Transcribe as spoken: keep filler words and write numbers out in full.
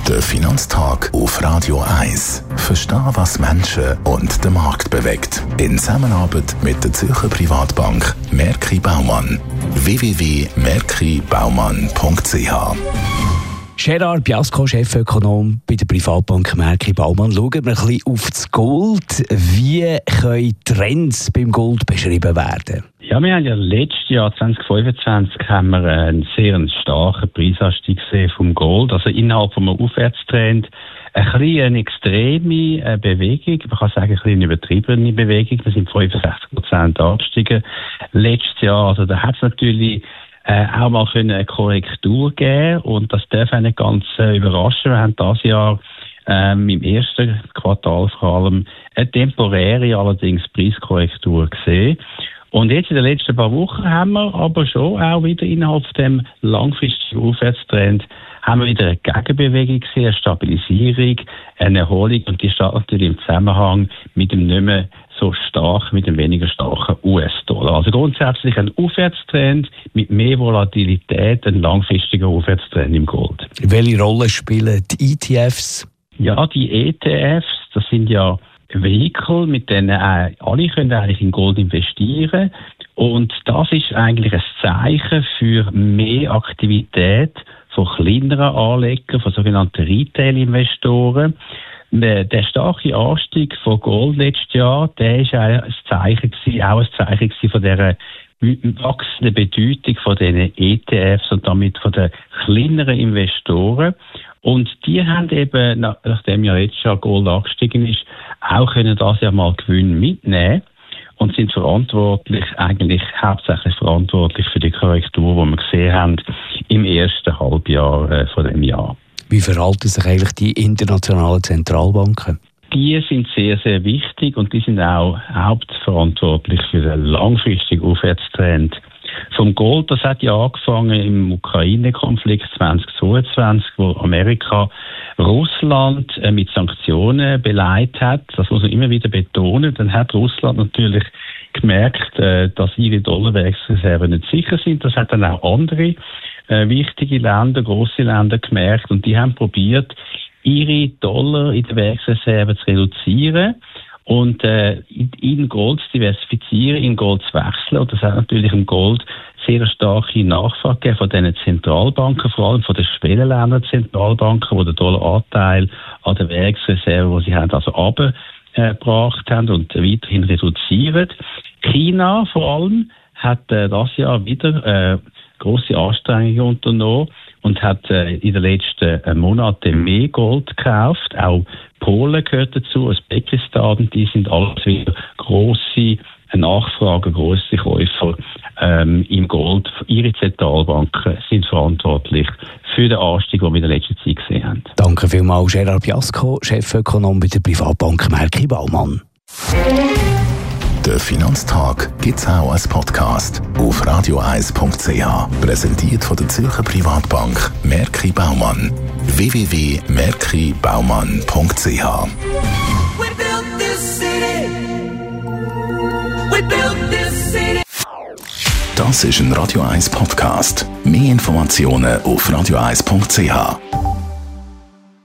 Der Finanztag auf Radio eins. Verstehen, was Menschen und den Markt bewegt. In Zusammenarbeit mit der Zürcher Privatbank Merki Baumann. w w w punkt merki baumann punkt c h Gerard Biasco, Chefökonom bei der Privatbank Merki Baumann. Schauen wir ein bisschen auf das Gold. Wie können Trends beim Gold beschrieben werden? Ja, wir haben ja letztes Jahr zwanzig fünfundzwanzig haben wir einen sehr starken Preisanstieg gesehen vom Gold. Also innerhalb von einem Aufwärtstrend ein bisschen eine extreme Bewegung. Man kann sagen, ein bisschen eine übertriebene Bewegung. Wir sind fünfundsechzig Prozent angestiegen letztes Jahr. Also da hat es natürlich Äh, auch mal eine Korrektur geben und das darf auch nicht ganz äh, überraschen. Wir haben dieses Jahr ähm, im ersten Quartal vor allem eine temporäre, allerdings Preiskorrektur gesehen. Und jetzt in den letzten paar Wochen haben wir aber schon auch wieder innerhalb dem langfristigen Aufwärtstrend haben wir wieder eine Gegenbewegung gesehen, eine Stabilisierung, eine Erholung und die steht natürlich im Zusammenhang mit dem nicht mehr so stark, mit dem weniger starken U S-Dollar. Also grundsätzlich ein Aufwärtstrend mit mehr Volatilität, ein langfristiger Aufwärtstrend im Gold. Welche Rolle spielen die E T Fs? Ja, die E T Fs, das sind ja Vehikel, mit denen äh, alle können eigentlich in Gold investieren. Und das ist eigentlich ein Zeichen für mehr Aktivität von kleineren Anlegern, von sogenannten Retail-Investoren. Der, der starke Anstieg von Gold letztes Jahr, der ist ein Zeichen gewesen, auch ein Zeichen gewesen von der wachsenden Bedeutung von den E T Fs und damit von den kleineren Investoren. Und die haben eben, nachdem ja letztes Jahr Gold angestiegen ist, auch können das ja mal Gewinn mitnehmen und sind verantwortlich, eigentlich hauptsächlich verantwortlich für die Korrektur, die wir gesehen haben im ersten Halbjahr äh, von dem Jahr. Wie verhalten sich eigentlich die internationalen Zentralbanken? Die sind sehr, sehr wichtig und die sind auch hauptverantwortlich für den langfristigen Aufwärtstrend vom Gold. Das hat ja angefangen im Ukraine-Konflikt zwanzig zweiundzwanzig, wo Amerika Russland äh, mit Sanktionen beleidigt hat. Das muss man immer wieder betonen. Dann hat Russland natürlich gemerkt, äh, dass ihre Dollarwechselreserven nicht sicher sind. Das hat dann auch andere äh, wichtige Länder, grosse Länder gemerkt und die haben probiert, ihre Dollar in der Wechselreserve zu reduzieren und äh, in, in Gold zu diversifizieren, in Gold zu wechseln. Und das hat natürlich im Gold sehr starke Nachfrage gegeben von diesen Zentralbanken, vor allem von den Schwellenländer-Zentralbanken, die den Dollaranteil an der Währungsreserve, die sie haben, also runtergebracht haben und weiterhin reduzieren. China vor allem hat äh, das Jahr wieder äh, grosse Anstrengungen unternommen und hat äh, in den letzten äh, Monaten mehr Gold gekauft. Auch Polen gehört dazu, Usbekistan, die sind alles wieder grosse Nachfragen, grosse Käufer ähm, im Gold. Ihre Zentralbanken sind verantwortlich für den Anstieg, den wir in der letzten Zeit gesehen haben. Danke vielmals, Gerard Biasco, Chefökonom bei der Privatbank Merki Baumann. Der Finanztag gibt es auch als Podcast auf radio eins punkt c h. Präsentiert von der Zürcher Privatbank Merki Baumann. w w w punkt merki baumann punkt c h We built this city. We built this city. Das ist ein Radio eins Podcast. Mehr Informationen auf radio eins punkt c h.